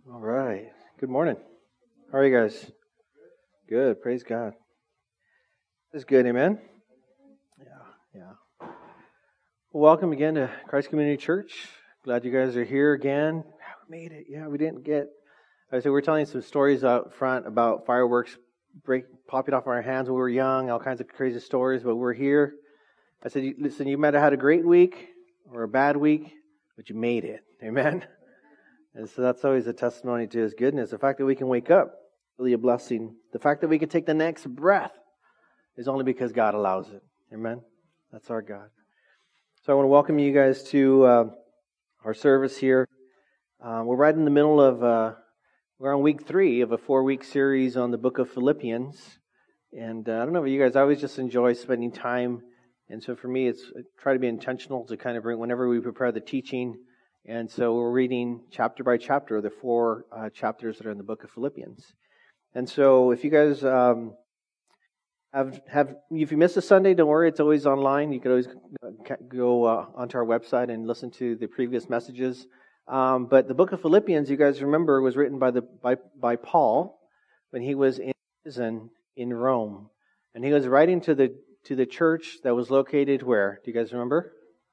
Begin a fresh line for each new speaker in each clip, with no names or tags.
All right. Good morning. How are you guys? Good. Praise God. That's good. Amen. Yeah. Well, welcome again to Christ Community Church. Glad you guys are here again. We made it. Yeah, we didn't get. We were telling some stories out front about fireworks popping off our hands when we were young. All kinds of crazy stories, but we're here. I said, listen, you might have had a great week or a bad week, but you made it. Amen. And so that's always a testimony to His goodness. The fact that we can wake up, really a blessing. The fact that we can take the next breath is only because God allows it. Amen? That's our God. So I want to welcome you guys to our service here. We're right in the middle of, we're on week 3 of a 4-week series on the book of Philippians. And I don't know about you guys, I always just enjoy spending time. And so for me, I try to be intentional to kind of bring, whenever we prepare the teaching. And so we're reading chapter by chapter, the 4 chapters that are in the book of Philippians. And so if you guys if you missed a Sunday, don't worry, it's always online. You can always go onto our website and listen to the previous messages. But the book of Philippians, you guys remember, was written by Paul when he was in prison in Rome. And he was writing to the church that was located where? Do you guys remember?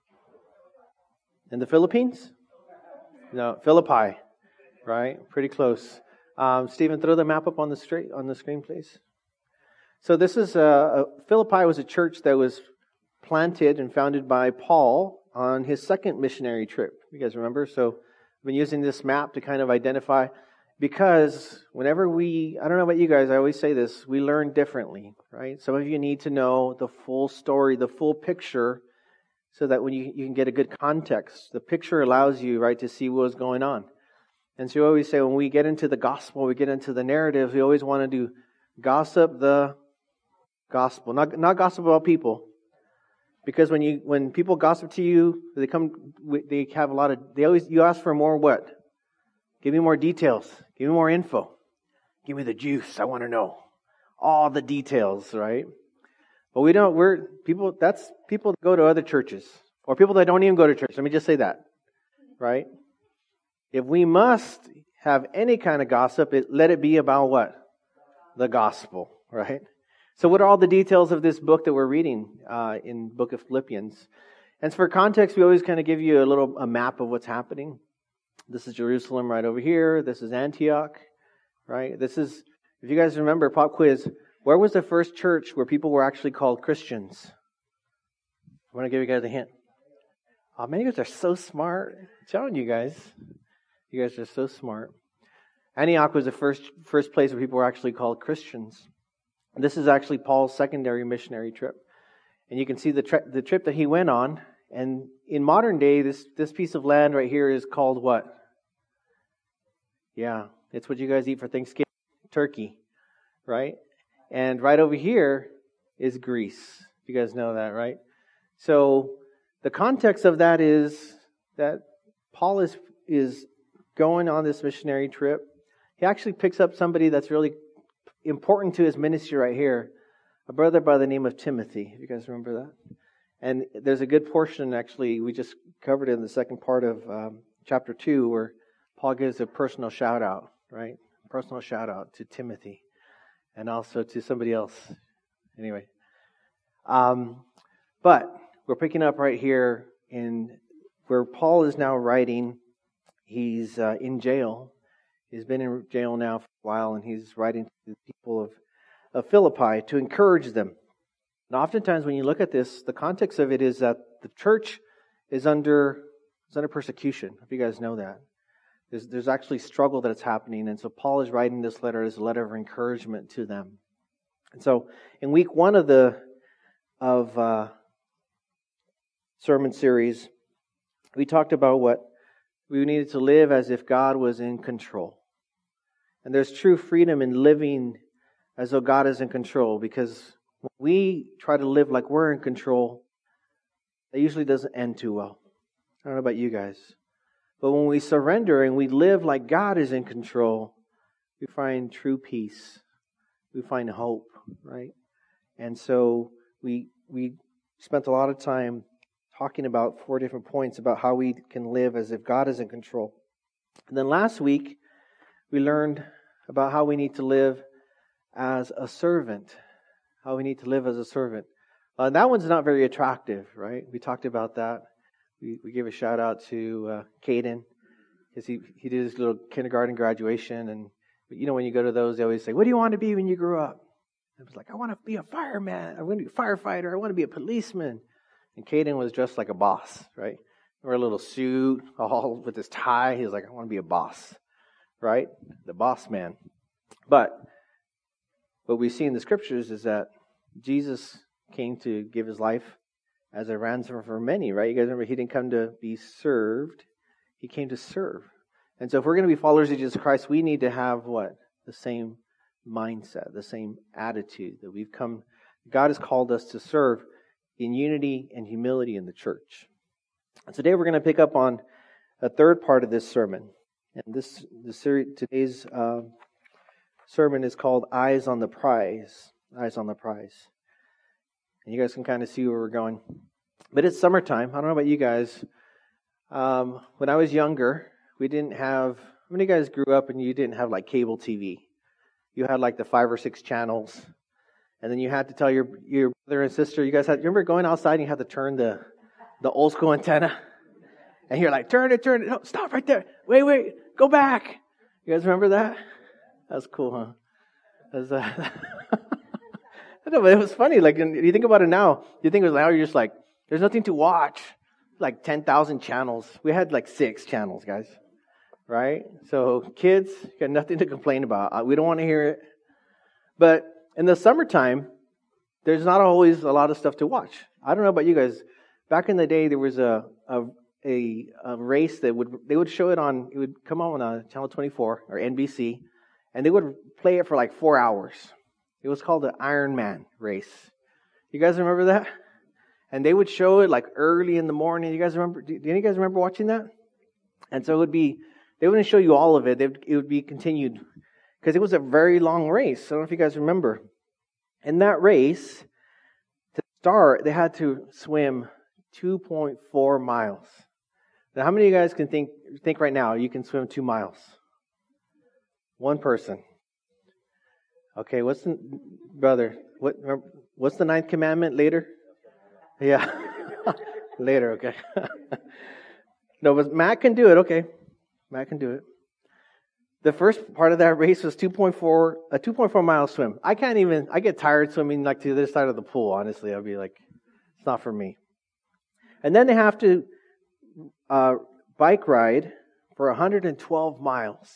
In the Philippines? No, Philippi, right? Pretty close. Stephen, throw the map up on the screen, please. So this is Philippi was a church that was planted and founded by Paul on his second missionary trip. You guys remember? So I've been using this map to kind of identify, because whenever I don't know about you guys, I always say this, we learn differently, right? Some of you need to know the full story, the full picture, so that when you can get a good context. The picture allows you, right, to see what's going on. And so we always say when we get into the gospel, we get into the narratives, we always want to do gossip the gospel, not gossip about people. Because when people gossip to you, you ask for more what? Give me more details. Give me more info. Give me the juice. I want to know all the details, right? But people that go to other churches, or people that don't even go to church. Let me just say that, right? If we must have any kind of gossip, let it be about what? The gospel, right? So what are all the details of this book that we're reading in the book of Philippians? And for context, we always kind of give you a map of what's happening. This is Jerusalem right over here. This is Antioch, right? This is, if you guys remember, pop quiz, where was the first church where people were actually called Christians? I want to give you guys a hint. Oh man, you guys are so smart. I'm telling you guys. You guys are so smart. Antioch was the first place where people were actually called Christians. This is actually Paul's secondary missionary trip. And you can see the trip that he went on. And in modern day, this piece of land right here is called what? Yeah, it's what you guys eat for Thanksgiving. Turkey, right? And right over here is Greece. You guys know that, right? So the context of that is that Paul is going on this missionary trip. He actually picks up somebody that's really important to his ministry right here, a brother by the name of Timothy. You guys remember that? And there's a good portion, actually, we just covered it in the second part of chapter 2, where Paul gives a personal shout out, right? Personal shout out to Timothy. And also to somebody else. Anyway. But we're picking up right here in where Paul is now writing. He's in jail. He's been in jail now for a while, and he's writing to the people of Philippi to encourage them. And oftentimes when you look at this, the context of it is that the church is under persecution. If you guys know that. There's actually struggle that's happening. And so Paul is writing this letter as a letter of encouragement to them. And so in week 1 of the sermon series, we talked about what we needed to live as if God was in control. And there's true freedom in living as though God is in control, because when we try to live like we're in control, it usually doesn't end too well. I don't know about you guys. But when we surrender and we live like God is in control, we find true peace. We find hope, right? And so we spent a lot of time talking about 4 different points about how we can live as if God is in control. And then last week, we learned about how we need to live as a servant. How we need to live as a servant. That one's not very attractive, right? We talked about that. We gave a shout out to Caden, because he did his little kindergarten graduation. And when you go to those, they always say, "What do you want to be when you grow up?" I was like, "I want to be a fireman. I want to be a firefighter. I want to be a policeman." And Caden was dressed like a boss, right? Wore a little suit, all with his tie. He was like, "I want to be a boss," right? The boss man. But what we see in the scriptures is that Jesus came to give his life as a ransom for many, right? You guys remember, he didn't come to be served. He came to serve. And so if we're going to be followers of Jesus Christ, we need to have what? The same mindset, the same attitude that we've come. God has called us to serve in unity and humility in the church. And today we're going to pick up on a third part of this sermon. And today's sermon is called Eyes on the Prize. Eyes on the Prize. And you guys can kind of see where we're going. But it's summertime. I don't know about you guys. When I was younger, we didn't have... How many of you guys grew up and you didn't have like cable TV? You had like the 5 or 6 channels. And then you had to tell your brother and sister, you remember going outside and you had to turn the old school antenna? And you're like, turn it. No, stop right there. Wait, go back. You guys remember that? That's cool, huh? I know, but it was funny. Like, you think about it now, now you're just like, there's nothing to watch. Like 10,000 channels. We had like 6 channels, guys. Right? So kids, you got nothing to complain about. We don't want to hear it. But in the summertime, there's not always a lot of stuff to watch. I don't know about you guys. Back in the day, there was a race that they would show it on. It would come on Channel 24 or NBC, and they would play it for like 4 hours. It was called the Ironman race. You guys remember that? And they would show it like early in the morning. You guys remember? Do any of you guys remember watching that? And so they wouldn't show you all of it. It would be continued because it was a very long race. I don't know if you guys remember. In that race, to start, they had to swim 2.4 miles. Now, how many of you guys can think right now you can swim 2 miles? One person. Okay, what's the 9th commandment later? Yeah. Later, okay. No, but Matt can do it, okay. Matt can do it. The first part of that race was 2.4 mile swim. I get tired swimming like to the other side of the pool, honestly. I'll be like, it's not for me. And then they have to bike ride for 112 miles.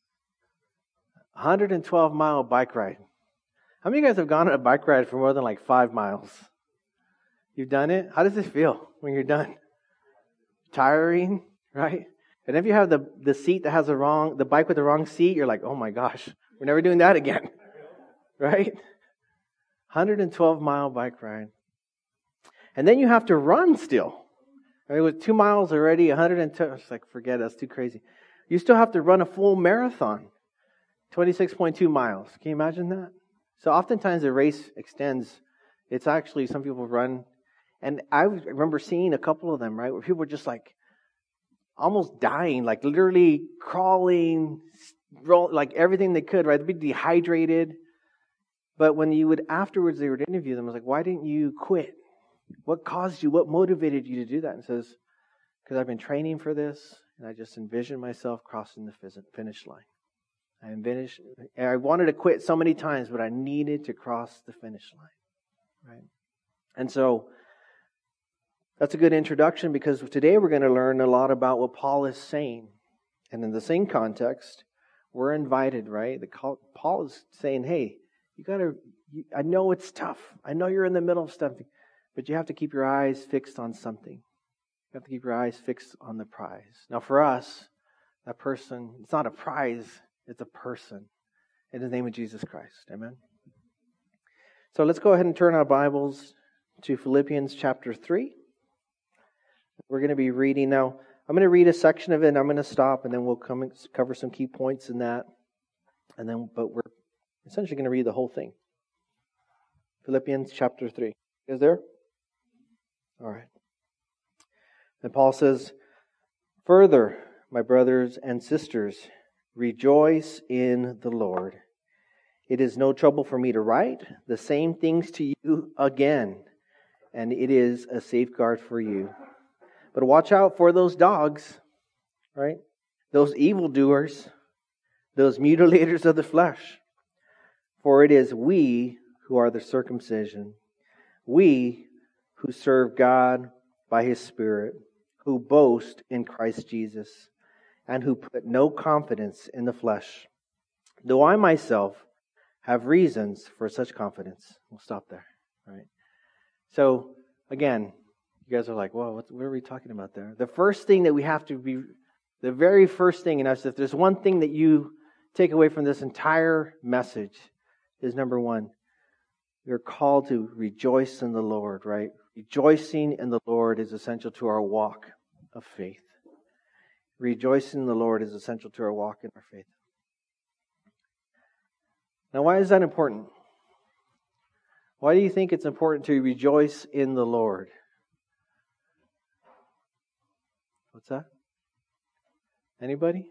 112 mile bike ride. How many of you guys have gone on a bike ride for more than like 5 miles? You've done it? How does it feel when you're done? Tiring, right? And if you have the seat that has the bike with the wrong seat, you're like, oh my gosh, we're never doing that again. Right? 112 mile bike ride. And then you have to run still. I mean, with 2 miles already, 110, it's like, forget it, that's too crazy. You still have to run a full marathon. 26.2 miles. Can you imagine that? So oftentimes the race extends. It's actually, some people run. And I remember seeing a couple of them, right, where people were just like almost dying, like literally crawling, like everything they could, right? They'd be dehydrated. But when afterwards they would interview them, I was like, why didn't you quit? What caused you? What motivated you to do that? And it says, because I've been training for this, and I just envisioned myself crossing the finish line. I wanted to quit so many times, but I needed to cross the finish line. Right? And so that's a good introduction, because today we're going to learn a lot about what Paul is saying. And in the same context, we're invited, right? Paul is saying, hey, I know it's tough. I know you're in the middle of something, but you have to keep your eyes fixed on something. You have to keep your eyes fixed on the prize. Now for us, that person, it's not a prize, it's a person. In the name of Jesus Christ. Amen. So let's go ahead and turn our Bibles to Philippians chapter 3. We're going to be reading now. I'm going to read a section of it, and I'm going to stop, and then we'll come and cover some key points in that. But we're essentially going to read the whole thing. Philippians chapter 3. You guys there? All right. And Paul says, "Further, my brothers and sisters, rejoice in the Lord. It is no trouble for me to write the same things to you again, and it is a safeguard for you. But watch out for those dogs, right? Those evildoers, those mutilators of the flesh. For it is we who are the circumcision, we who serve God by His Spirit, who boast in Christ Jesus, and who put no confidence in the flesh. Though I myself have reasons for such confidence. We'll stop there, right? So, again, you guys are like, whoa, what are we talking about there? The first thing that we have to be, the very first thing, and if there's one thing that you take away from this entire message, is number one, we're called to rejoice in the Lord, right? Rejoicing in the Lord is essential to our walk of faith. Rejoicing in the Lord is essential to our walk in our faith. Now, why is that important? Why do you think it's important to rejoice in the Lord? What's that? Anybody?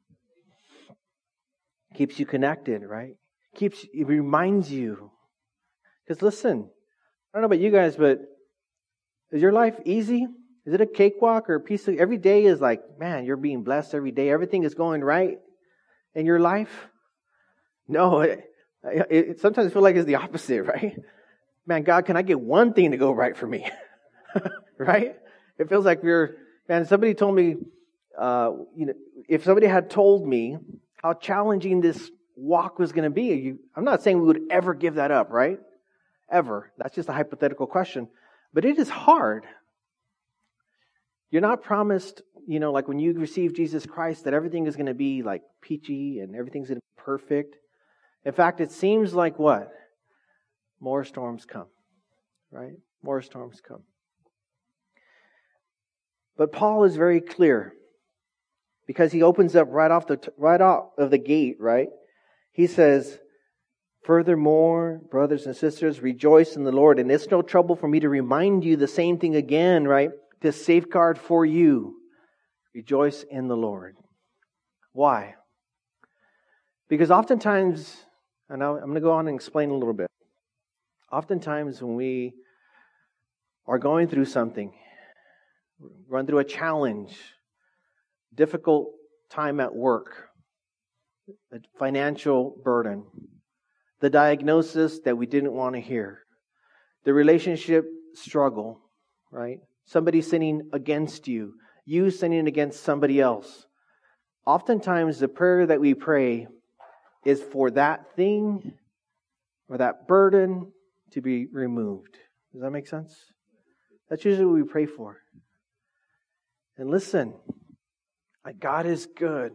Keeps you connected, right? It reminds you. Because listen, I don't know about you guys, but is your life easy? Is it a cakewalk or a piece of... Every day is like, man, you're being blessed every day. Everything is going right in your life? No, it sometimes I feel like it's the opposite, right? Man, God, can I get one thing to go right for me? Right? It feels like man, somebody told me, if somebody had told me how challenging this walk was going to be, I'm not saying we would ever give that up, right? Ever. That's just a hypothetical question. But it is hard. You're not promised, like when you receive Jesus Christ, that everything is going to be like peachy and everything's going to be perfect. In fact, it seems like what? More storms come, right? More storms come. But Paul is very clear because he opens up right out of the gate, right? He says, furthermore, brothers and sisters, rejoice in the Lord. And it's no trouble for me to remind you the same thing again, right? To safeguard for you. Rejoice in the Lord. Why? Because oftentimes, and I'm going to go on and explain a little bit. Oftentimes when we are going through something, run through a challenge, difficult time at work, a financial burden, the diagnosis that we didn't want to hear, the relationship struggle, right? Somebody sinning against you, you sinning against somebody else. Oftentimes the prayer that we pray is for that thing or that burden to be removed. Does that make sense? That's usually what we pray for. And listen, God is good.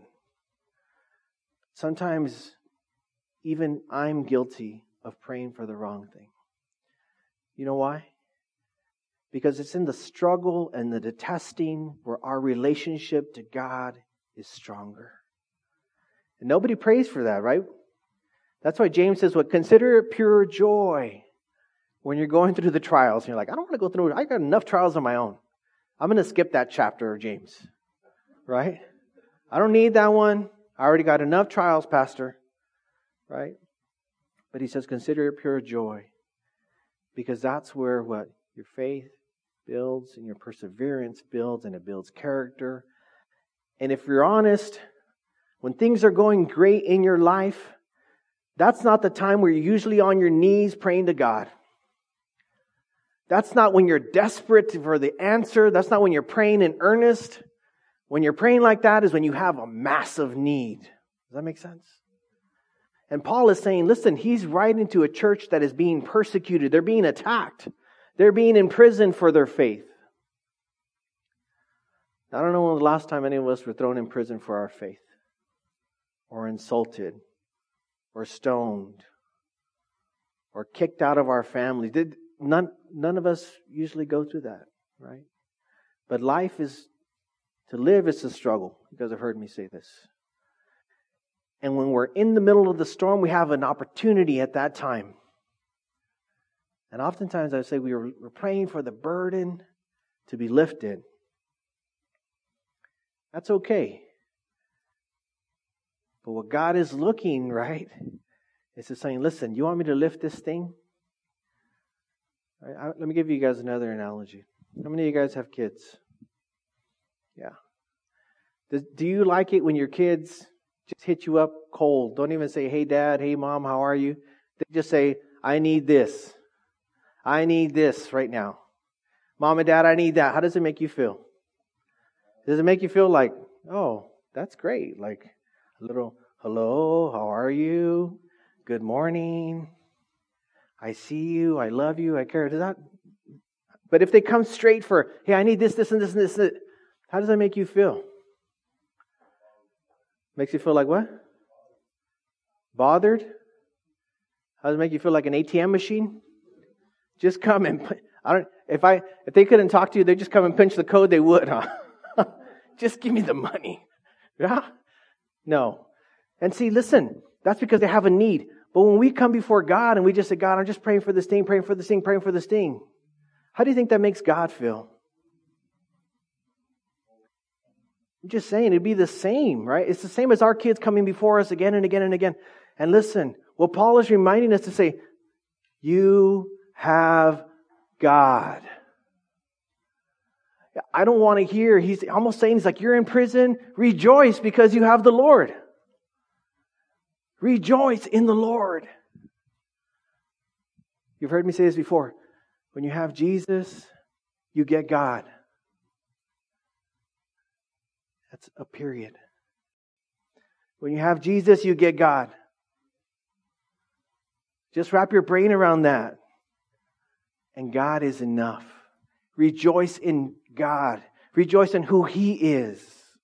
Sometimes even I'm guilty of praying for the wrong thing. You know why? Because it's in the struggle and the testing where our relationship to God is stronger. And nobody prays for that, right? That's why James says, consider it pure joy when you're going through the trials. And you're like, I don't want to go through it. I got enough trials on my own. I'm going to skip that chapter of James. Right? I don't need that one. I already got enough trials, Pastor. Right? But he says, consider it pure joy. Because that's where what? Your faith builds and your perseverance builds and it builds character. And if you're honest, when things are going great in your life, that's not the time where you're usually on your knees praying to God. That's not when you're desperate for the answer. That's not when you're praying in earnest. When you're praying like that is when you have a massive need. Does that make sense? And Paul is saying, listen, he's writing to a church that is being persecuted. They're being attacked. They're being imprisoned for their faith. I don't know when the last time any of us were thrown in prison for our faith, or insulted, or stoned, or kicked out of our family. None of us usually go through that, right? But to live is a struggle. You guys have heard me say this. And when we're in the middle of the storm, we have an opportunity at that time. And oftentimes I say we're praying for the burden to be lifted. That's okay. But what God is looking, right, is to saying, listen, you want me to lift this thing? Right, let me give you guys another analogy. How many of you guys have kids? Yeah. Do you like it when your kids just hit you up cold? Don't even say, hey, Dad, hey, Mom, how are you? They just say, I need this. I need this right now. Mom and Dad, I need that. How does it make you feel? Does it make you feel like, oh, that's great? Like a little, hello, how are you? Good morning. I see you. I love you. I care. Does that? But if they come straight for, hey, I need this, this, and this, and this, how does that make you feel? Makes you feel like what? Bothered? How does it make you feel, like an ATM machine? Just come and if they couldn't talk to you, they just come and pinch the code, they would, huh? Just give me the money. Yeah? No. And see, listen, that's because they have a need. But when we come before God and we just say, God, I'm just praying for this thing, praying for this thing, praying for this thing. How do you think that makes God feel? I'm just saying, it'd be the same, right? It's the same as our kids coming before us again and again and again. And listen, what Paul is reminding us to say, you have God. I don't want to hear, he's almost saying, he's like, you're in prison, rejoice because you have the Lord. Rejoice in the Lord. You've heard me say this before. When you have Jesus, you get God. That's a period. When you have Jesus, you get God. Just wrap your brain around that. And God is enough. Rejoice in God. Rejoice in who He is.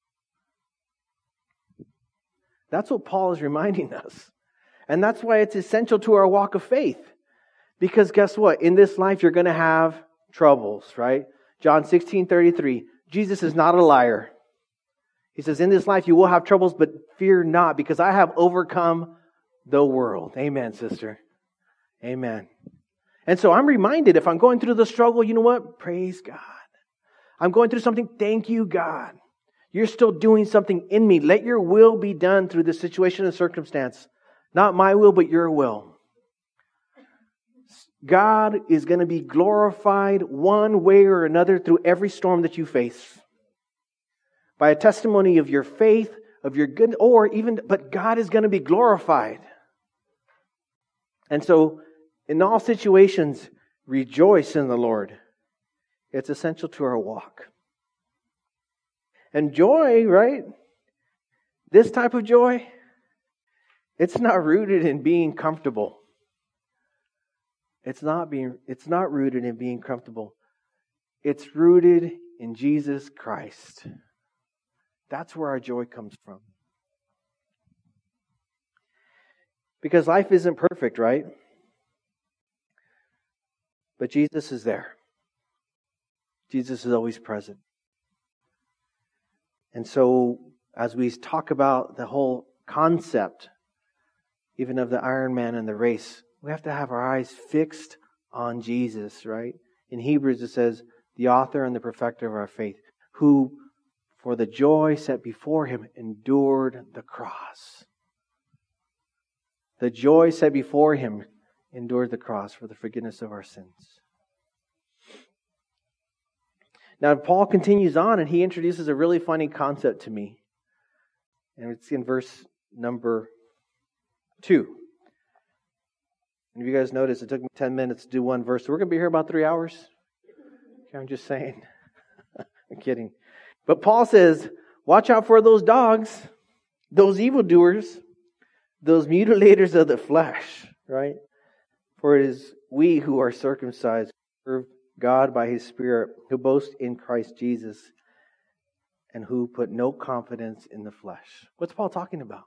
That's what Paul is reminding us. And that's why it's essential to our walk of faith. Because guess what? In this life, you're going to have troubles, right? John 16:33. Jesus is not a liar. He says, in this life, you will have troubles, but fear not, because I have overcome the world. Amen, sister. Amen. And so I'm reminded, if I'm going through the struggle, you know what? Praise God. I'm going through something. Thank you, God. You're still doing something in me. Let your will be done through this situation and circumstance. Not my will, but your will. God is going to be glorified one way or another through every storm that you face. By a testimony of your faith, of your good, but God is going to be glorified. And so, in all situations, rejoice in the Lord. It's essential to our walk. And joy, right? This type of joy, it's not rooted in being comfortable. It's not rooted in being comfortable. It's rooted in Jesus Christ. That's where our joy comes from. Because life isn't perfect, right? But Jesus is there. Jesus is always present. And so, as we talk about the whole concept, even of the Iron Man and the race, we have to have our eyes fixed on Jesus, right? In Hebrews it says, the author and the perfecter of our faith, who for the joy set before Him endured the cross. The joy set before Him endured the cross for the forgiveness of our sins. Now, Paul continues on and he introduces a really funny concept to me. And it's in verse number 2. And if you guys notice, it took me 10 minutes to do one verse. So we're going to be here about 3 hours. Okay, I'm just saying. I'm kidding. But Paul says, watch out for those dogs, those evildoers, those mutilators of the flesh, right? For it is we who are circumcised, who serve God by His Spirit, who boast in Christ Jesus, and who put no confidence in the flesh. What's Paul talking about?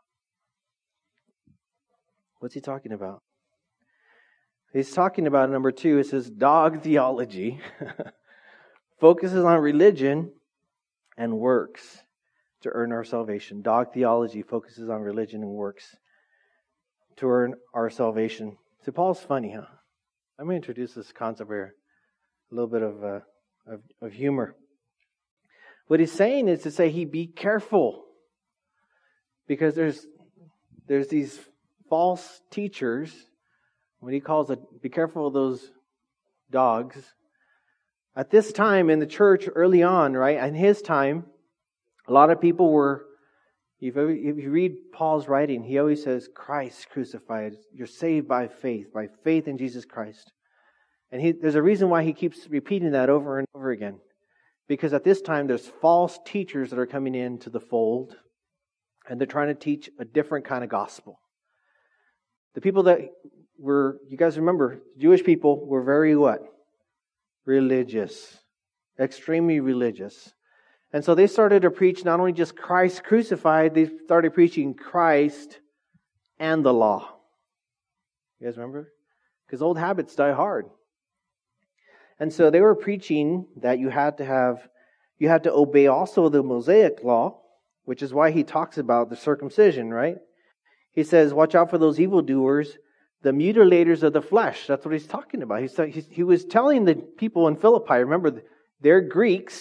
What's he talking about? He's talking about, number 2, it says dog theology focuses on religion and works to earn our salvation. Dog theology focuses on religion and works to earn our salvation. So Paul's funny, huh? Let me introduce this concept here. A little bit of humor. What he's saying is to say, be careful. Because there's there's these false teachers. When he calls it, be careful of those dogs. At this time in the church, early on, right, in his time, a lot of people were, if you read Paul's writing, he always says, Christ crucified. You're saved by faith in Jesus Christ. And there's a reason why he keeps repeating that over and over again. Because at this time, there's false teachers that are coming into the fold, and they're trying to teach a different kind of gospel. The people that were, you guys remember, Jewish people were very what? Religious. Extremely religious. And so they started to preach not only just Christ crucified, they started preaching Christ and the law. You guys remember? Because old habits die hard. And so they were preaching that you had to obey also the Mosaic law, which is why he talks about the circumcision, right? He says, watch out for those evildoers, the mutilators of the flesh. That's what he's talking about. He was telling the people in Philippi, remember, they're Greeks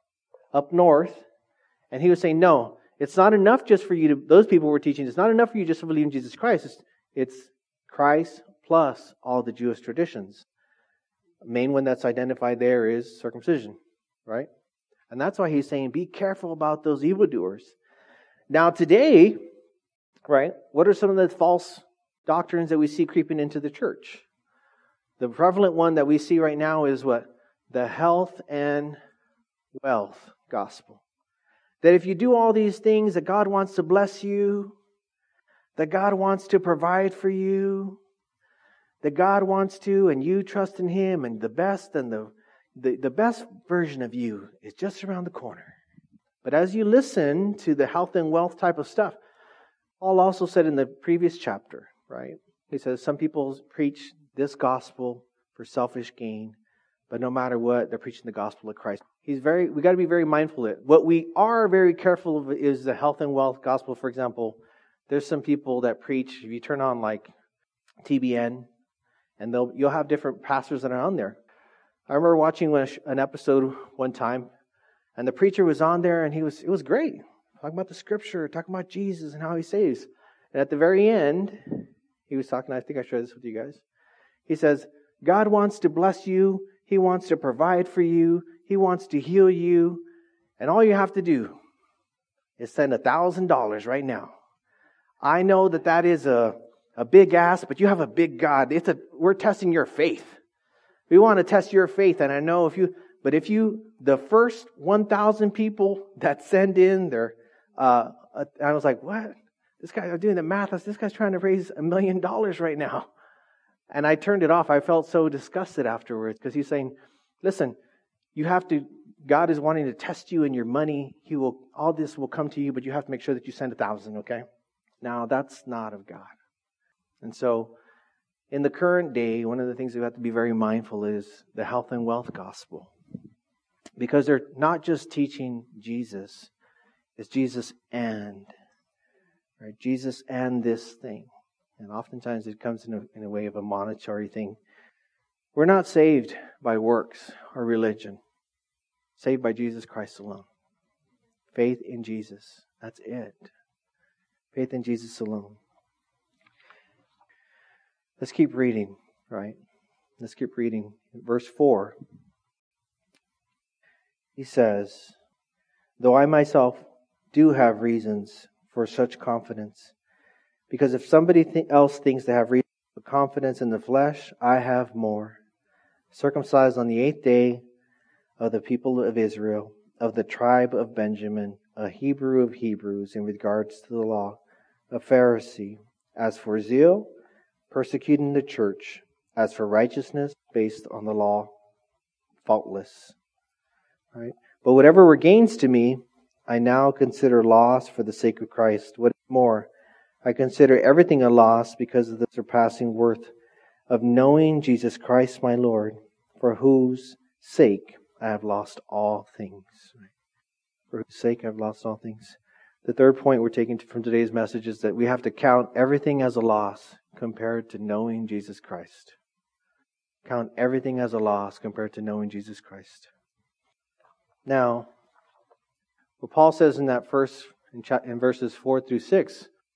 up north, and he was saying, no, it's not enough just for you to, those people were teaching, it's not enough for you just to believe in Jesus Christ. It's Christ plus all the Jewish traditions. The main one that's identified there is circumcision, right? And that's why he's saying, be careful about those evildoers. Now today, right, what are some of the false doctrines that we see creeping into the church? The prevalent one that we see right now is what? The health and wealth gospel. That if you do all these things, that God wants to bless you, that God wants to provide for you, that God wants to, and you trust in Him, and the best version of you is just around the corner. But as you listen to the health and wealth type of stuff, Paul also said in the previous chapter, right? He says some people preach this gospel for selfish gain, but no matter what, they're preaching the gospel of Christ. We got to be very mindful of it. What we are very careful of is the health and wealth gospel. For example, there's some people that preach, if you turn on like TBN, and you'll have different pastors that are on there. I remember watching an episode one time, and the preacher was on there, and it was great. Talking about the scripture, talking about Jesus and how He saves. And at the very end, he was talking, I think I shared this with you guys. He says, God wants to bless you. He wants to provide for you. He wants to heal you. And all you have to do is send $1,000 right now. I know that is a big ask, but you have a big God. We're testing your faith. We want to test your faith. And I know the first 1,000 people that send in their, I was like, what? This guy, I'm doing the math. This guy's trying to raise $1 million right now. And I turned it off. I felt so disgusted afterwards because he's saying, listen, God is wanting to test you in your money. All this will come to you, but you have to make sure that you send 1,000, okay? Now, that's not of God. And so, in the current day, one of the things we have to be very mindful is the health and wealth gospel. Because they're not just teaching Jesus, it's Jesus and, right? Jesus and this thing. And oftentimes it comes in a way of a monetary thing. We're not saved by works or religion. Saved by Jesus Christ alone. Faith in Jesus. That's it. Faith in Jesus alone. Let's keep reading, right? Let's keep reading. Verse 4. He says, though I myself do have reasons for such confidence, because if somebody else thinks they have reason for confidence in the flesh, I have more. Circumcised on the 8th day of the people of Israel, of the tribe of Benjamin, a Hebrew of Hebrews in regards to the law, a Pharisee. As for zeal, persecuting the church. As for righteousness, based on the law, faultless. Right? But whatever were gains to me, I now consider loss for the sake of Christ. What more? I consider everything a loss because of the surpassing worth of knowing Jesus Christ my Lord, for whose sake I have lost all things. For whose sake I have lost all things. The third point we're taking from today's message is that we have to count everything as a loss compared to knowing Jesus Christ. Count everything as a loss compared to knowing Jesus Christ. Now, what Paul says in that verse, in verses 4 through 6,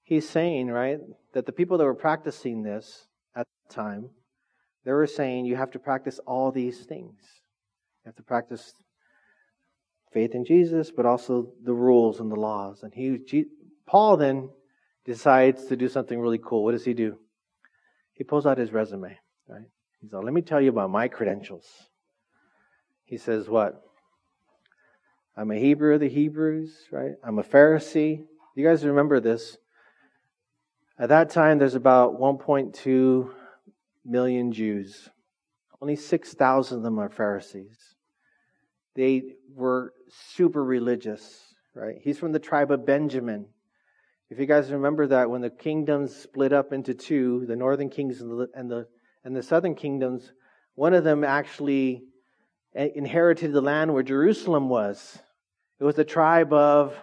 he's saying, right, that the people that were practicing this at the time, they were saying you have to practice all these things. You have to practice faith in Jesus, but also the rules and the laws. And Paul then decides to do something really cool. What does he do? He pulls out his resume, right? He's like, let me tell you about my credentials. He says what? I'm a Hebrew of the Hebrews, right? I'm a Pharisee. You guys remember this. At that time, there's about 1.2 million Jews. Only 6,000 of them are Pharisees. They were super religious, right? He's from the tribe of Benjamin. If you guys remember that, when the kingdoms split up into two, the northern kings and the southern kingdoms, one of them actually inherited the land where Jerusalem was. It was the tribe of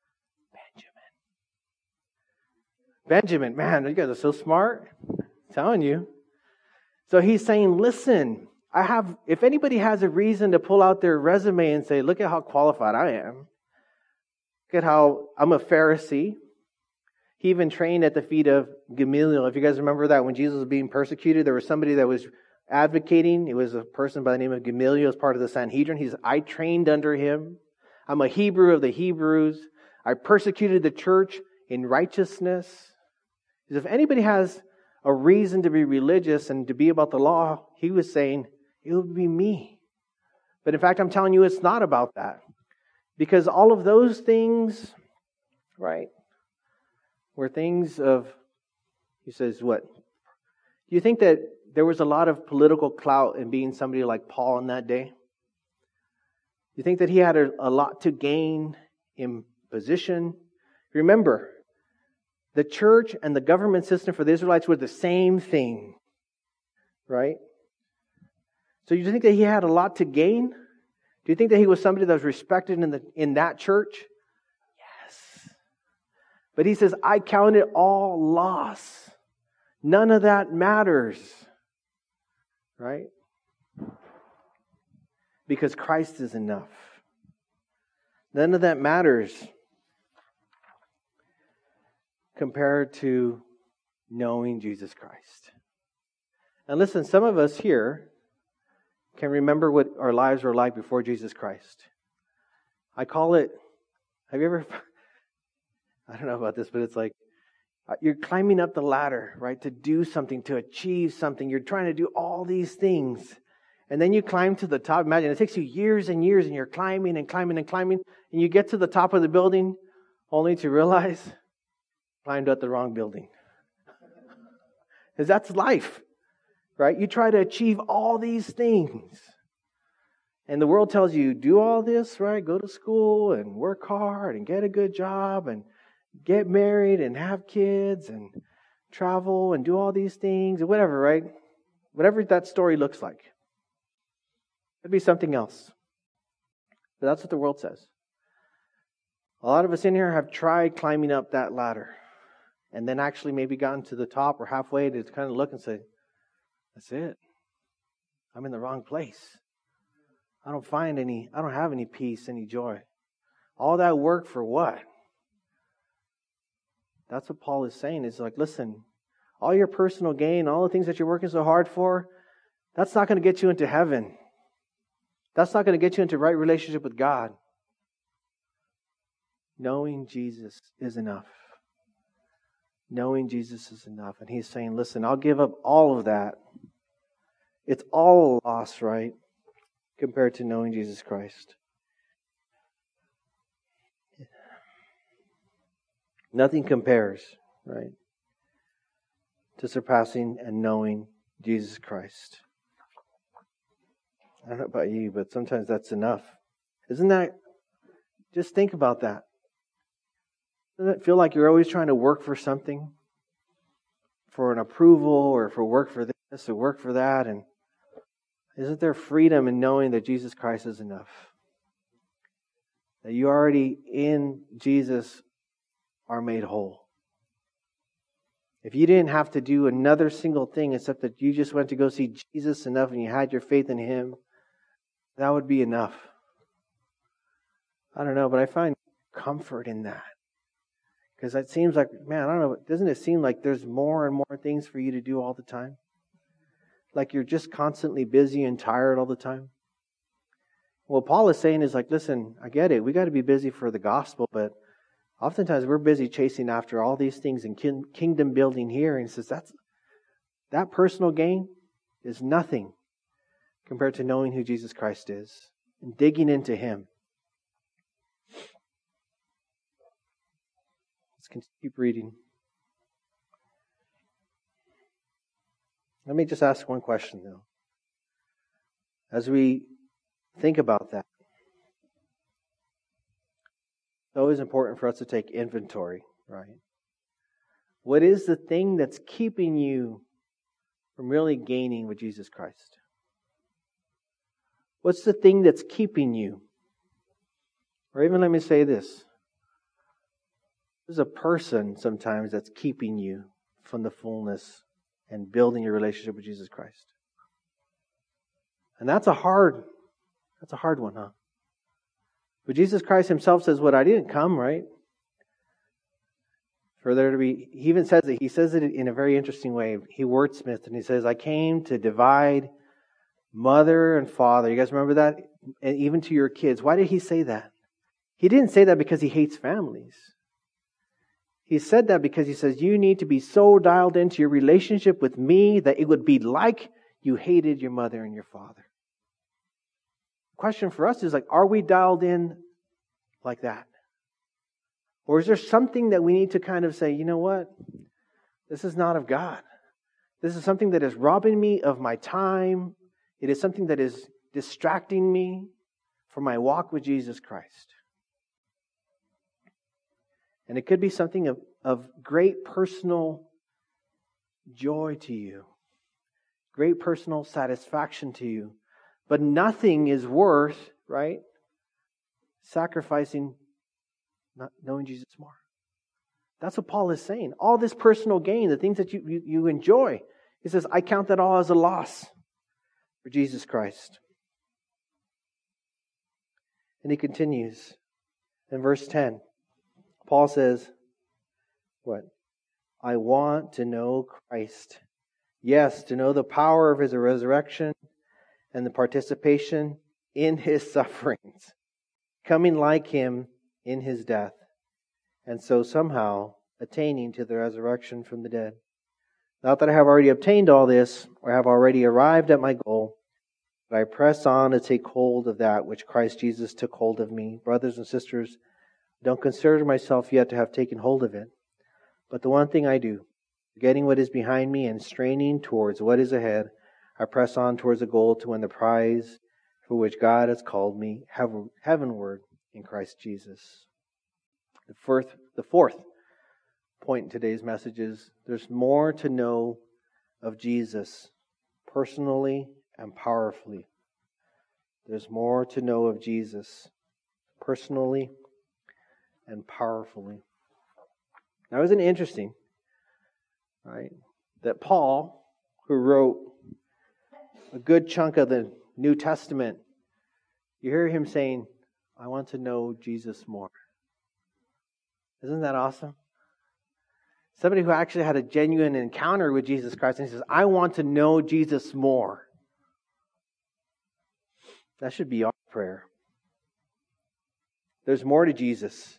Benjamin. Man, you guys are so smart. I'm telling you. So he's saying, listen, if anybody has a reason to pull out their resume and say, look at how qualified I am. Look at how I'm a Pharisee. He even trained at the feet of Gamaliel. If you guys remember that when Jesus was being persecuted, there was somebody that was advocating. It was a person by the name of Gamaliel as part of the Sanhedrin. I trained under him. I'm a Hebrew of the Hebrews. I persecuted the church in righteousness. If anybody has a reason to be religious and to be about the law, he was saying, it would be me. But in fact, I'm telling you, it's not about that. Because all of those things, right, were things of, he says, what? Do you think that there was a lot of political clout in being somebody like Paul in that day? You think that he had a lot to gain in position? Remember, the church and the government system for the Israelites were the same thing, right? So you think that he had a lot to gain? Do you think that he was somebody that was respected in that church? Yes. But he says, I count it all loss. None of that matters, right? Because Christ is enough. None of that matters compared to knowing Jesus Christ. And listen, some of us here can remember what our lives were like before Jesus Christ. I call it, have you ever, I don't know about this, but it's like, you're climbing up the ladder, right, to do something, to achieve something. You're trying to do all these things. And then you climb to the top. Imagine, it takes you years and years, and you're climbing and climbing and climbing. And you get to the top of the building, only to realize, climbed up the wrong building. Because that's life, right? You try to achieve all these things. And the world tells you, do all this, right? Go to school and work hard and get a good job and get married and have kids and travel and do all these things and whatever, right? Whatever that story looks like. It'd be something else. But that's what the world says. A lot of us in here have tried climbing up that ladder and then actually maybe gotten to the top or halfway to kind of look and say, that's it. I'm in the wrong place. I don't have any peace, any joy. All that work for what? That's what Paul is saying. It's like, listen, all your personal gain, all the things that you're working so hard for, that's not going to get you into heaven. That's not going to get you into right relationship with God. Knowing Jesus is enough. Knowing Jesus is enough. And he's saying, listen, I'll give up all of that. It's all a loss, right? Compared to knowing Jesus Christ. Nothing compares, right, to surpassing and knowing Jesus Christ. I don't know about you, but sometimes that's enough. Isn't that, just think about that. Doesn't it feel like you're always trying to work for something? For an approval or for work for this or work for that? And isn't there freedom in knowing that Jesus Christ is enough? That you already in Jesus are made whole. If you didn't have to do another single thing except that you just went to go see Jesus enough and you had your faith in Him, that would be enough. I don't know, but I find comfort in that. Because it seems like, man, I don't know, doesn't it seem like there's more and more things for you to do all the time? Like you're just constantly busy and tired all the time? What Paul is saying is like, listen, I get it. We got to be busy for the gospel, but oftentimes we're busy chasing after all these things and kingdom building here. And he says that personal gain is nothing compared to knowing who Jesus Christ is and digging into Him. Let's keep reading. Let me just ask one question, though. As we think about that, it's always important for us to take inventory, right? What is the thing that's keeping you from really gaining with Jesus Christ? What's the thing that's keeping you? Or even let me say this. There's a person sometimes that's keeping you from the fullness and building your relationship with Jesus Christ. And that's a hard one, huh? But Jesus Christ Himself says, I didn't come, right? For there to be, He even says it, He says it in a very interesting way. He wordsmithed and He says, I came to divide mother and father. You guys remember that? And even to your kids. Why did He say that? He didn't say that because He hates families. He said that because He says, you need to be so dialed into your relationship with Me that it would be like you hated your mother and your father. The question for us is like, are we dialed in like that? Or is there something that we need to kind of say, you know what? This is not of God. This is something that is robbing me of my time. It is something that is distracting me from my walk with Jesus Christ. And it could be something of great personal joy to you, great personal satisfaction to you. But nothing is worth, right, sacrificing not knowing Jesus more. That's what Paul is saying. All this personal gain, the things that you enjoy. He says, I count that all as a loss for Jesus Christ. And he continues in verse 10. Paul says, what? I want to know Christ. Yes, to know the power of His resurrection and the participation in His sufferings, coming like Him in His death, and so somehow attaining to the resurrection from the dead. Not that I have already obtained all this, or have already arrived at my goal, but I press on to take hold of that which Christ Jesus took hold of me. Brothers and sisters, don't consider myself yet to have taken hold of it. But the one thing I do, forgetting what is behind me and straining towards what is ahead, I press on towards the goal to win the prize for which God has called me heavenward in Christ Jesus. The fourth point in today's message is there's more to know of Jesus personally and powerfully. There's more to know of Jesus personally and powerfully. Now, isn't it interesting, right, that Paul, who wrote a good chunk of the New Testament, you hear him saying, I want to know Jesus more. Isn't that awesome? Somebody who actually had a genuine encounter with Jesus Christ, and he says, I want to know Jesus more. That should be our prayer. There's more to Jesus.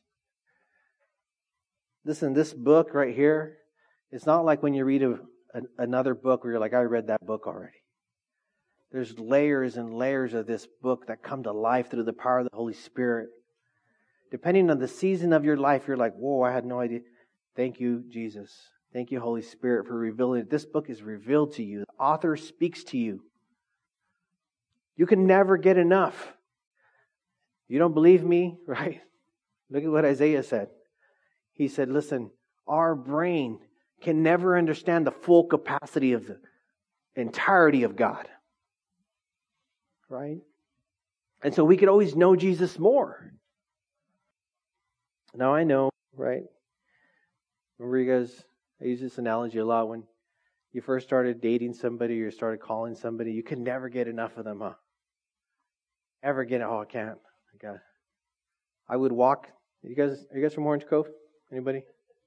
Listen, this book right here, it's not like when you read another book where you're like, I read that book already. There's layers and layers of this book that come to life through the power of the Holy Spirit. Depending on the season of your life, you're like, whoa, I had no idea. Thank you, Jesus. Thank you, Holy Spirit, for revealing it. This book is revealed to you. The author speaks to you. You can never get enough. You don't believe me, right? Look at what Isaiah said. He said, listen, our brain can never understand the full capacity of the entirety of God. Right? And so we could always know Jesus more. Now I know, right? Remember you guys, I use this analogy a lot. When you first started dating somebody or started calling somebody, you could never get enough of them, huh? Ever get it? Oh, I can't. I would walk. Are you guys from Orange Cove? Anybody?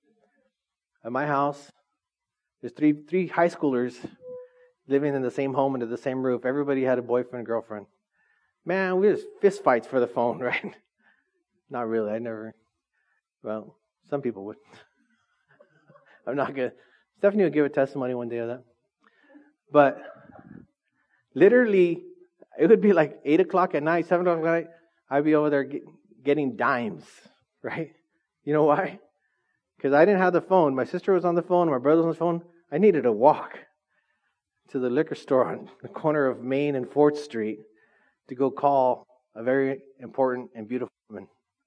At my house, there's three high schoolers living in the same home under the same roof. Everybody had a boyfriend and girlfriend. Man, we just fist fights for the phone, right? Not really. Well, some people would. I'm not good. Stephanie will give a testimony one day of that. But literally, it would be like 8 o'clock at night, 7 o'clock at night. I'd be over there getting dimes, right? You know why? Because I didn't have the phone. My sister was on the phone. My brother was on the phone. I needed to walk to the liquor store on the corner of Main and 4th Street to go call a very important and beautiful woman.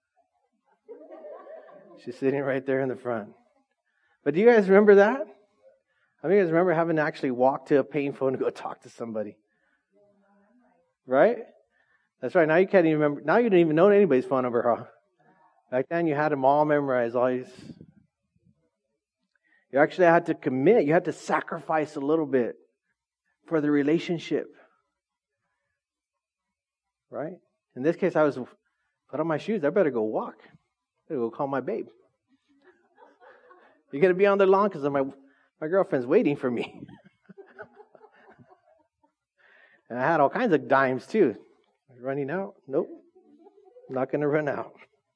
She's sitting right there in the front. But do you guys remember that? How many of you guys remember having to actually walk to a payphone to go talk to somebody? Right? That's right. Now you can't even remember. Now you don't even know anybody's phone number, huh? Back then you had them all memorized. You actually had to commit. You had to sacrifice a little bit for the relationship. Right? In this case, I was put on my shoes. I better go walk. I better go call my babe. You're going to be on the lawn because my girlfriend's waiting for me. And I had all kinds of dimes too. Running out? Nope. Not going to run out.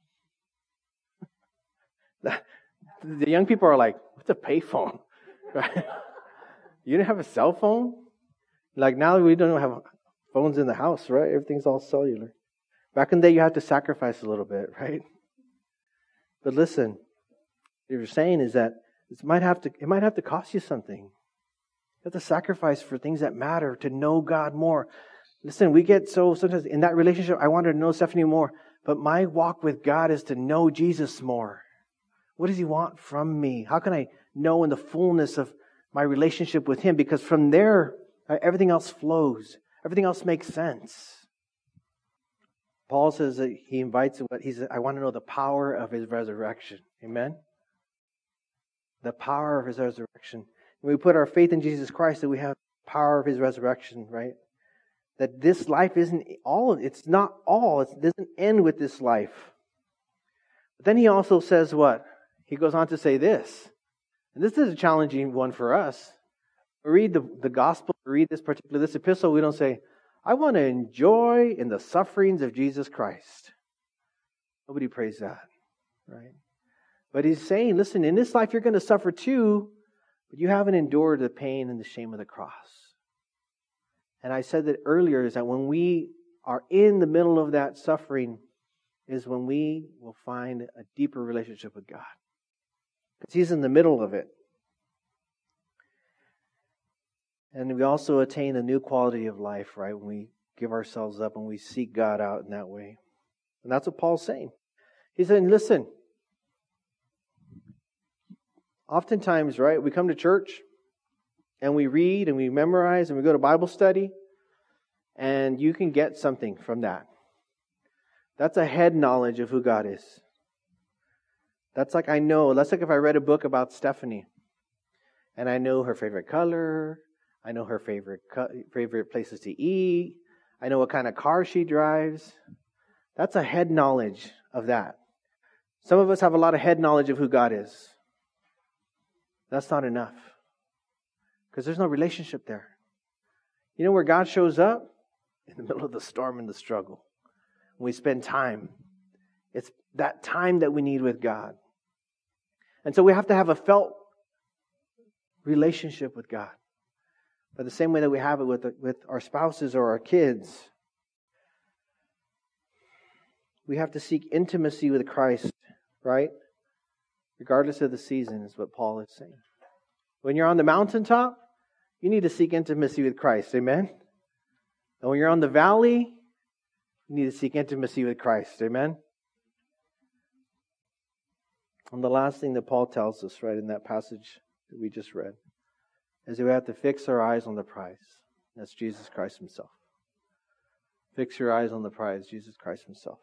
The young people are like, what's a payphone? Right? You didn't have a cell phone? Like now we don't have phones in the house, right? Everything's all cellular. Back in the day you had to sacrifice a little bit, right? But listen, what you're saying is that it might have to cost you something. You have to sacrifice for things that matter, to know God more. Listen, we get so sometimes in that relationship, I wanted to know Stephanie more, but my walk with God is to know Jesus more. What does He want from me? How can I know in the fullness of my relationship with Him? Because from there, everything else flows. Everything else makes sense. Paul says that he invites what he says, I want to know the power of His resurrection. Amen? The power of His resurrection. When we put our faith in Jesus Christ, that we have the power of His resurrection, right? That this life isn't all, it's not all, it doesn't end with this life. But then he also says what? He goes on to say this, and this is a challenging one for us. We read the gospel, we read this epistle, we don't say, I want to enjoy in the sufferings of Jesus Christ. Nobody prays that, right? But he's saying, listen, in this life you're going to suffer too, but you haven't endured the pain and the shame of the cross. And I said that earlier, is that when we are in the middle of that suffering is when we will find a deeper relationship with God. Because He's in the middle of it. And we also attain a new quality of life, right? When we give ourselves up and we seek God out in that way. And that's what Paul's saying. He's saying, listen, oftentimes, right, we come to church and we read and we memorize and we go to Bible study and you can get something from that. That's a head knowledge of who God is. That's like if I read a book about Stephanie and I know her favorite color, I know her favorite places to eat, I know what kind of car she drives. That's a head knowledge of that. Some of us have a lot of head knowledge of who God is. That's not enough. Because there's no relationship there. You know where God shows up? In the middle of the storm and the struggle. When we spend time. It's that time that we need with God. And so we have to have a felt relationship with God. By the same way that we have it with our spouses or our kids. We have to seek intimacy with Christ, right? Regardless of the season, is what Paul is saying. When you're on the mountaintop, you need to seek intimacy with Christ. Amen? And when you're on the valley, you need to seek intimacy with Christ. Amen? And the last thing that Paul tells us, right, in that passage that we just read, is that we have to fix our eyes on the prize. That's Jesus Christ Himself. Fix your eyes on the prize, Jesus Christ Himself.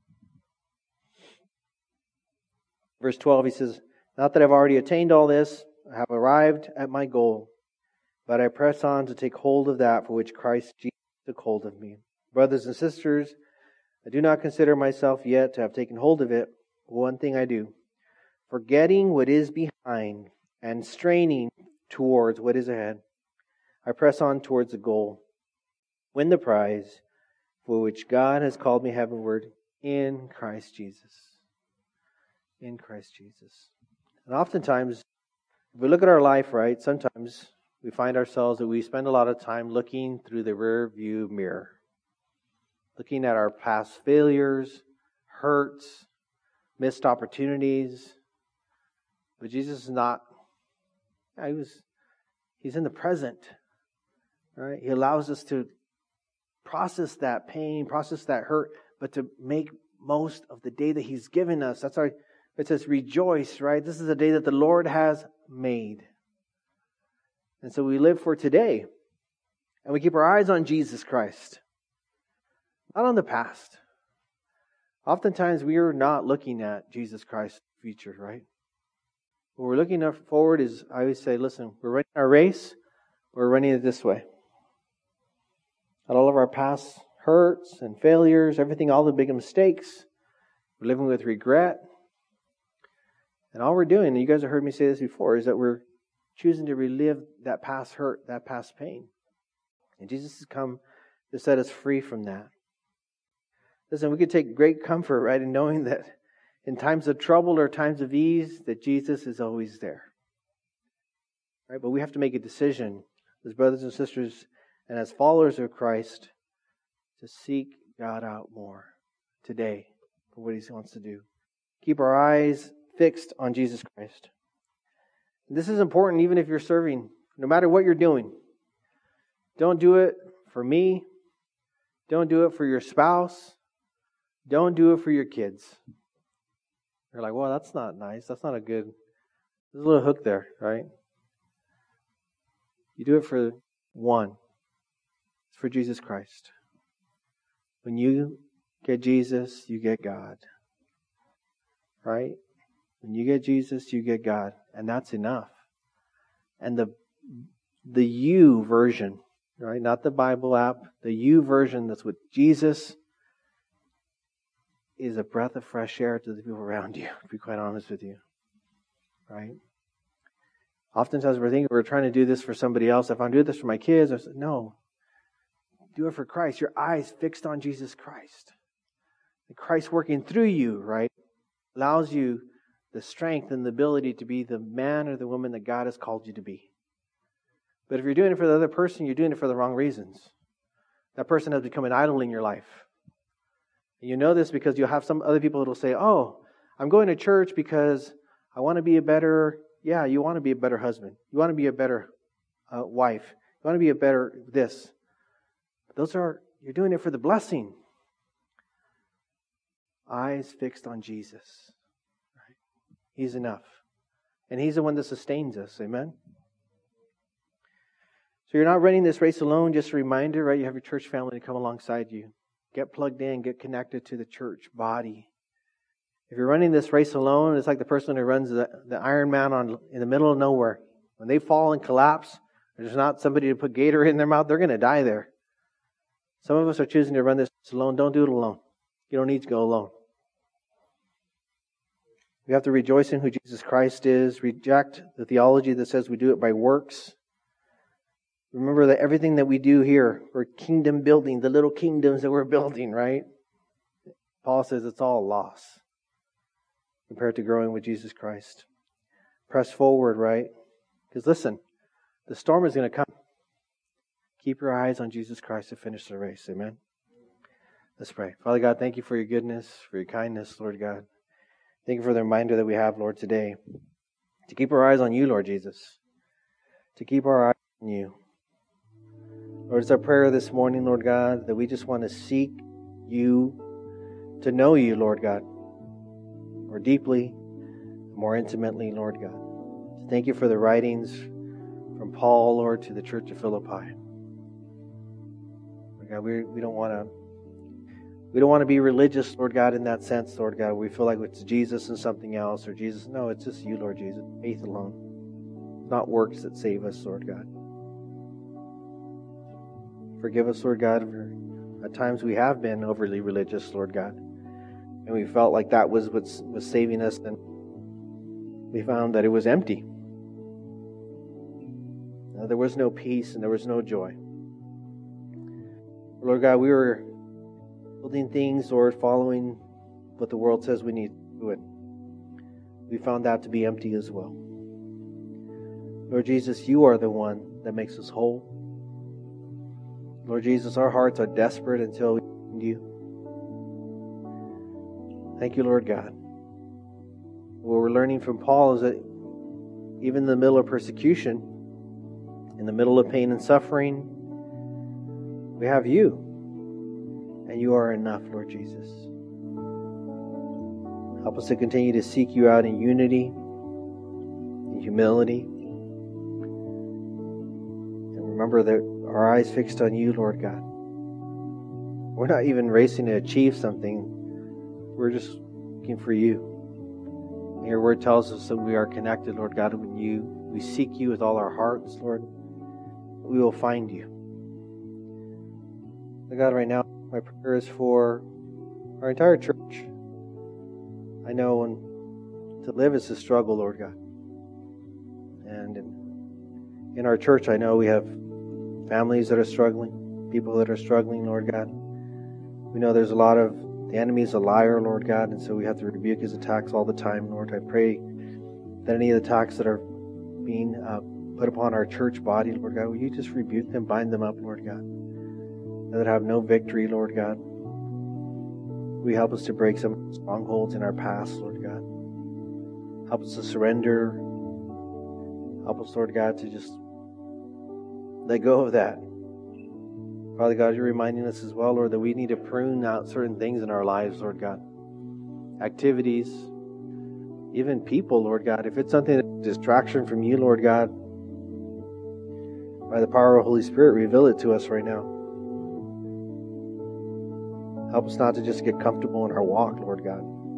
Verse 12, he says, not that I've already attained all this, I have arrived at my goal, but I press on to take hold of that for which Christ Jesus took hold of me. Brothers and sisters, I do not consider myself yet to have taken hold of it. One thing I do, forgetting what is behind and straining towards what is ahead, I press on towards the goal, win the prize for which God has called me heavenward in Christ Jesus. In Christ Jesus. And oftentimes, if we look at our life, right, sometimes we find ourselves that we spend a lot of time looking through the rear view mirror. Looking at our past failures, hurts, missed opportunities. But Jesus is not. He's in the present. Right? He allows us to process that pain, process that hurt, but to make most of the day that He's given us. That's why it says rejoice, right? This is a day that the Lord has made. And so we live for today. And we keep our eyes on Jesus Christ. Not on the past. Oftentimes we are not looking at Jesus Christ's future, right? What we're looking forward is, I always say, listen, we're running our race, we're running it this way. At all of our past hurts and failures, everything, all the big mistakes, we're living with regret. And all we're doing, and you guys have heard me say this before, is that we're choosing to relive that past hurt, that past pain. And Jesus has come to set us free from that. Listen, we could take great comfort, right, in knowing that in times of trouble or times of ease, that Jesus is always there. Right? But we have to make a decision as brothers and sisters and as followers of Christ to seek God out more today for what He wants to do. Keep our eyes fixed on Jesus Christ. This is important even if you're serving, no matter what you're doing. Don't do it for me. Don't do it for your spouse. Don't do it for your kids. You're like, well, that's not nice. That's not a good... There's a little hook there, right? You do it for one. It's for Jesus Christ. When you get Jesus, you get God. Right? When you get Jesus, you get God. And that's enough. And the you version, right? Not the Bible app. The you version that's with Jesus is a breath of fresh air to the people around you, to be quite honest with you. Right? Oftentimes we're trying to do this for somebody else. If I'm doing this for my kids, I say, no. Do it for Christ. Your eyes fixed on Jesus Christ. And Christ working through you, right, allows you the strength and the ability to be the man or the woman that God has called you to be. But if you're doing it for the other person, you're doing it for the wrong reasons. That person has become an idol in your life. And you know this because you'll have some other people that will say, oh, I'm going to church because I want to be a better... Yeah, you want to be a better husband. You want to be a better wife. You want to be a better this. You're doing it for the blessing. Eyes fixed on Jesus. Right? He's enough. And He's the one that sustains us. Amen? So you're not running this race alone. Just a reminder, right? You have your church family to come alongside you. Get plugged in. Get connected to the church body. If you're running this race alone, it's like the person who runs the Ironman in the middle of nowhere. When they fall and collapse, there's not somebody to put Gatorade in their mouth, they're going to die there. Some of us are choosing to run this alone. Don't do it alone. You don't need to go alone. We have to rejoice in who Jesus Christ is. Reject the theology that says we do it by works. Remember that everything that we do here, we're kingdom building, the little kingdoms that we're building, right? Paul says it's all loss compared to growing with Jesus Christ. Press forward, right? Because listen, the storm is going to come. Keep your eyes on Jesus Christ to finish the race. Amen? Let's pray. Father God, thank You for Your goodness, for Your kindness, Lord God. Thank You for the reminder that we have, Lord, today. To keep our eyes on You, Lord Jesus. To keep our eyes on You. Lord, it's our prayer this morning, Lord God, that we just want to seek You, to know You, Lord God, more deeply, more intimately, Lord God. Thank You for the writings from Paul, Lord, to the church of Philippi. Lord God, we don't want to be religious, Lord God, in that sense, Lord God. We feel like it's Jesus and something else, or Jesus. No, it's just You, Lord Jesus. Faith alone. Not works that save us, Lord God. Forgive us, Lord God, for at times we have been overly religious, Lord God. And we felt like that was what was saving us, and we found that it was empty. There was no peace and there was no joy. Lord God, we were building things, Lord, following what the world says we need to do it. We found that to be empty as well. Lord Jesus, you are the one that makes us whole. Lord Jesus, our hearts are desperate until we find you. Thank you, Lord God. What we're learning from Paul is that even in the middle of persecution, in the middle of pain and suffering, we have you. And you are enough, Lord Jesus. Help us to continue to seek you out in unity, in humility. And remember that our eyes fixed on you, Lord God. We're not even racing to achieve something. We're just looking for you. And your word tells us that we are connected, Lord God, with you. We seek you with all our hearts, Lord. We will find you. Lord God, right now, my prayer is for our entire church. I know to live is a struggle, Lord God. And in our church, I know we have families that are struggling, people that are struggling, Lord God. We know there's the enemy is a liar, Lord God, and so we have to rebuke his attacks all the time, Lord. I pray that any of the attacks that are being put upon our church body, Lord God, will you just rebuke them, bind them up, Lord God, that have no victory, Lord God. Will you help us to break some strongholds in our past, Lord God. Help us to surrender. Help us, Lord God, to just let go of that. Father God, you're reminding us as well, Lord, that we need to prune out certain things in our lives, Lord God. Activities, even people, Lord God. If it's something that's a distraction from you, Lord God, by the power of the Holy Spirit, reveal it to us right now. Help us not to just get comfortable in our walk, Lord God.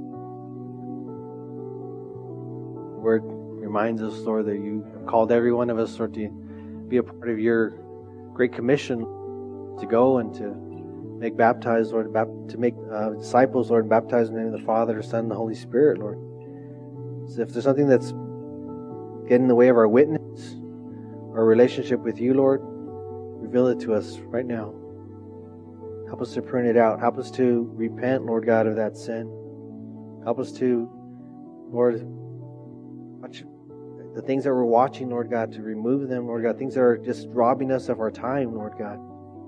The word reminds us, Lord, that you have called every one of us, Lord, to be a part of your great commission to go and to make baptized, Lord, to make disciples, Lord, and baptize in the name of the Father, the Son, and the Holy Spirit, Lord. So if there's something that's getting in the way of our witness, our relationship with you, Lord, reveal it to us right now. Help us to prune it out. Help us to repent, Lord God, of that sin. Help us to, Lord, watch the things that we're watching, Lord God, to remove them, Lord God, things that are just robbing us of our time, Lord God.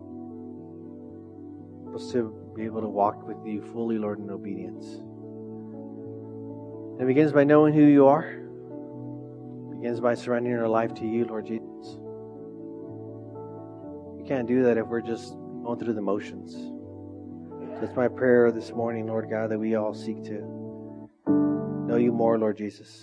Help us to be able to walk with you fully, Lord, in obedience. And it begins by knowing who you are. It begins by surrendering our life to you, Lord Jesus. We can't do that if we're just going through the motions. So it's my prayer this morning, Lord God, that we all seek to know you more, Lord Jesus.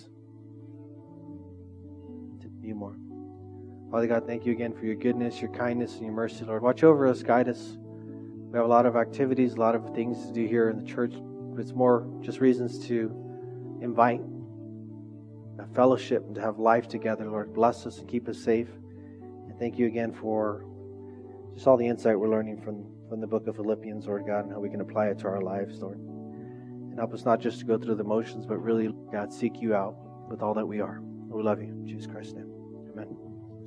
To know you more. Father God, thank you again for your goodness, your kindness, and your mercy, Lord. Watch over us, guide us. We have a lot of activities, a lot of things to do here in the church, but it's more just reasons to invite a fellowship and to have life together, Lord. Bless us and keep us safe. And thank you again for just all the insight we're learning from the book of Philippians, Lord God, and how we can apply it to our lives, Lord. And help us not just to go through the motions, but really, God, seek you out with all that we are. We love you. In Jesus Christ's name. Amen.